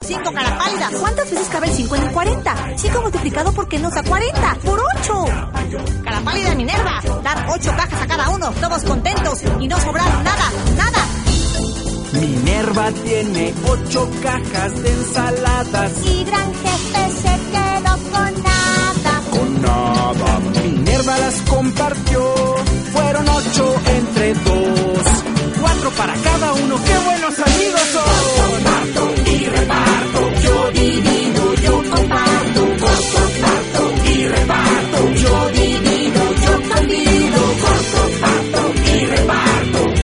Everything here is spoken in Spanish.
5, cara pálida. ¿Cuántas veces cabe el 5 en el 40? 5 multiplicado por qué nos da 40. ¡Por 8! Cara pálida, Minerva. Dar 8 cajas a cada uno, todos contentos y no sobrar nada, nada. Minerva tiene 8 cajas de ensaladas. Y Gran Jefe se quedó con nada.